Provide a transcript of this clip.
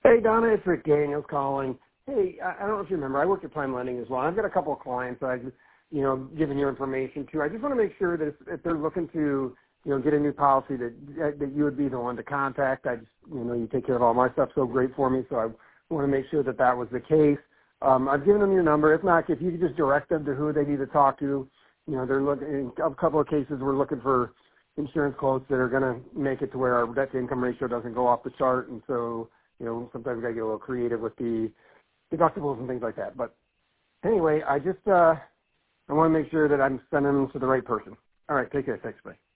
Hey, Donna, it's Rick Daniels calling. Hey, I don't know if you remember, I work at Prime Lending as well. I've got a couple of clients that I've, given your information to. I just want to make sure that if they're looking to, get a new policy, that you would be the one to contact. I just, you take care of all my stuff so great for me, so I want to make sure that that was the case. I've given them your number. If not, if you could just direct them to who they need to talk to. They're looking, in a couple of cases, we're looking for insurance quotes that are going to make it to where our debt-to-income ratio doesn't go off the chart, and so sometimes we got to get a little creative with the deductibles and things like that. But anyway, I want to make sure that I'm sending them to the right person. All right, take care. Thanks, bye.